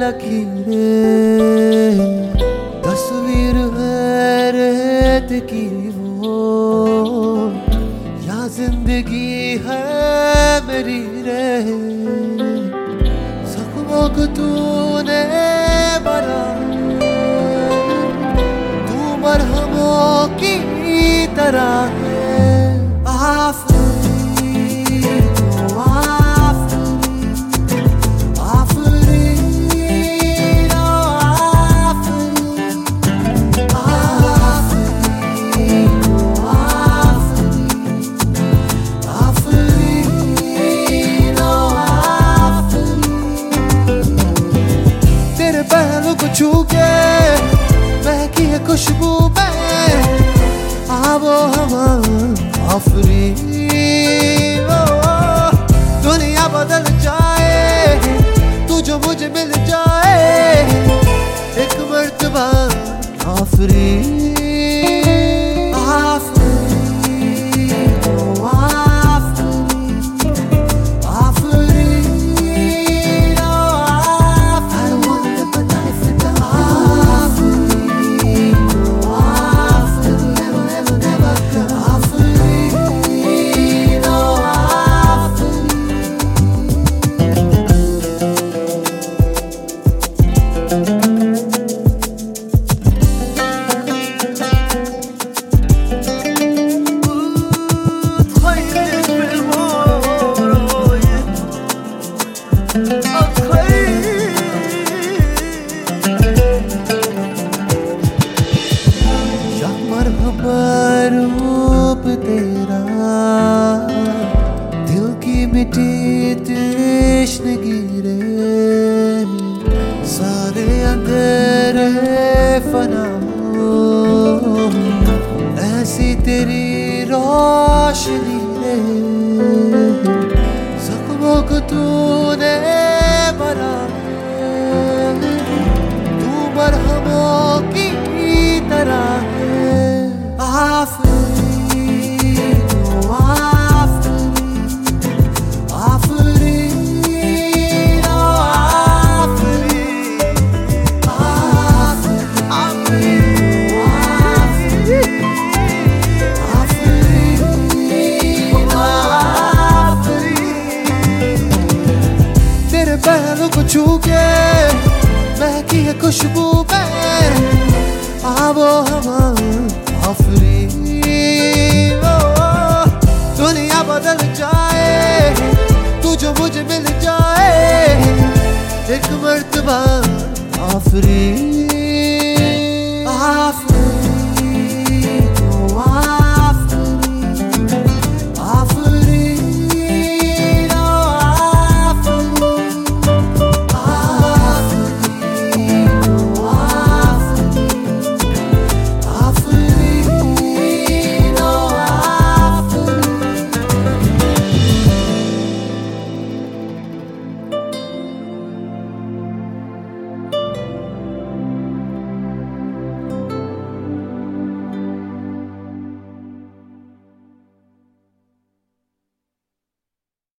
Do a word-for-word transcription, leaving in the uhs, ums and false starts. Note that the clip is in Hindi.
लकीरें, तस्वीर है रेत की वो, या जिंदगी है मेरी रे। जख्मों को तूने भरा, तू मरहमों की तरह है। आफरी ओ आफरी, आफरी ओ आफरी, आफरी ओ आफरी, आफरी ओ आफरी। तेरे पहलू को छू के महकी है खुशबू में आबो हवा आफरी। ओ दुनिया बदल जाए, तू जो मुझे मिल जाए एक मर्तबा आफरी। रूप तेरा दिल की मिट्टी तृष्णगी रे, सारे अंधेरे फना हो ऐसी तेरी रोशनी रे। जख्मों को तूने भरा, तू मरहमों की तरह है। आफरी ओ आफरी, आफरी ओ आफरी, आफरी ओ आफरी, आफरी ओ आफरी। तेरे पहलू को छू के महकी है खुशबू में आबो हवा आफरी। ओ दुनिया बदल जाए, तू जो मुझे मिल जाए एक मर्तबा आफरी, आफरी।